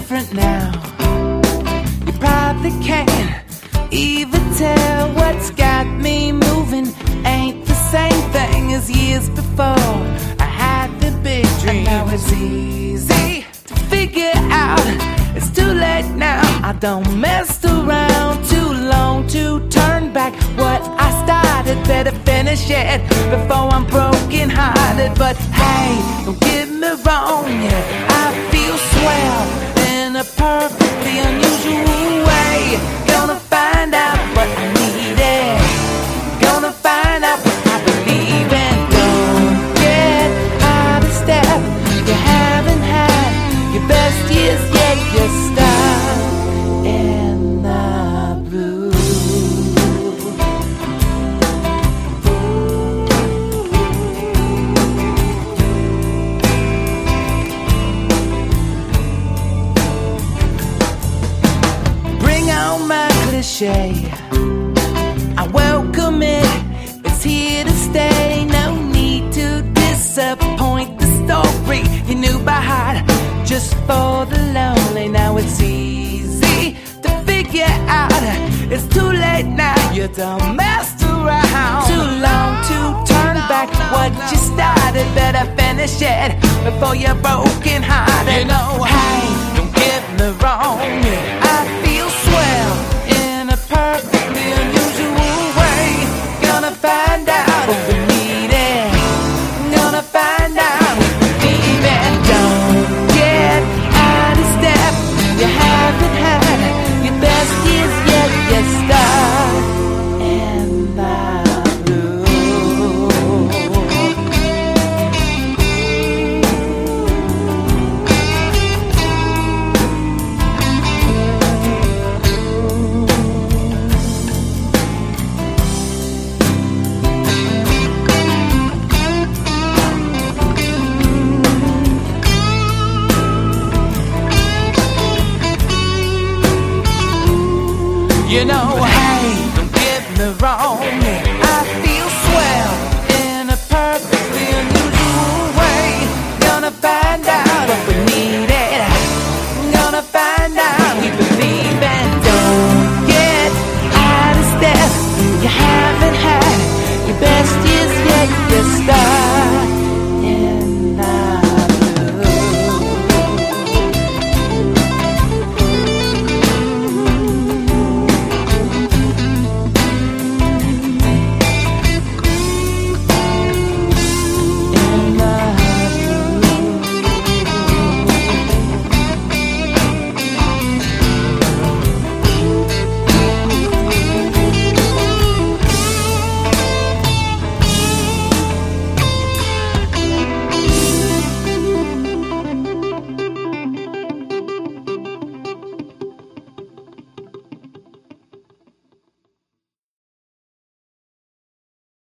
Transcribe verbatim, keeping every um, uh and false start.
different now. You probably can't even tell what's got me moving. Ain't the same thing as years before. I had the big dream, and now it's easy to figure out. It's too late now. I don't mess around too long to turn back. What I started, better finish it before I'm broken hearted. But hey, don't get me wrong, yeah, I feel swell in a perfectly unusual way. Gonna find out what I needed. Gonna find out what I believe in. Don't get out of step. You haven't had your best years yet. You're stuck in the blue. Bring on my cliche. I welcome it. It's here to stay. No need to disappoint the story you knew by heart, just for the lonely. Now it's easy to figure out. It's too late now. You don't mess around too long to turn back. What you started, better finish it before you're broken hearted. You know, hey, don't get me wrong, I feel swell in a perfectly unusual way. Gonna find out what we need it. Gonna find out what we need it. Don't get out of step. You haven't had your best years yet. You're stuck in the blue. You know, hey, don't get me wrong,